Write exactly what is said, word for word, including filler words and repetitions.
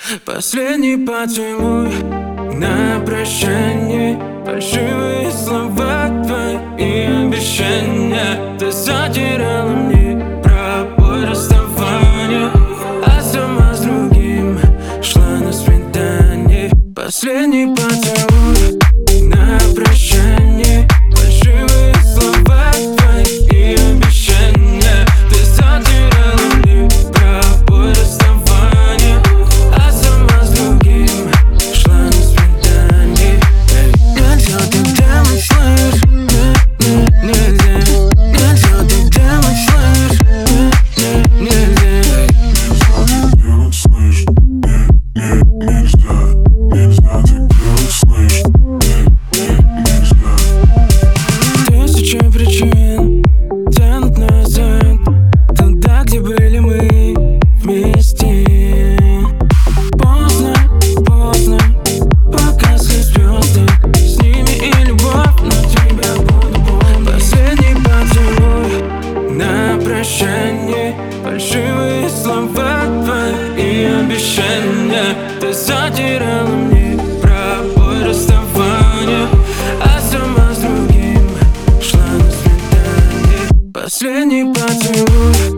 Последний поцелуй на прощание, фальшивые слова твои обещания. Ты затеряла мне про бой расставания, а сама с другим шла на свидание. Последний поцелуй на прощание, фальшивые слова твои обещания. Ты затеряла мне про бой расставания, а сама с другим шла на свидание. Нельзя так делать, слышь, нельзя. Нельзя так делать, слышь, нельзя. Тысячи причин тянут назад, туда, где были мы вместе. Поздно, поздно, погасли звезды, с ними и любовь, но тебя буду помнить. Последний поцелуй на прощание, фальшивые слова твои обещания. Ты затеряла мне про бой расставания, а сама с другим шла на свидание. Последний поцелуй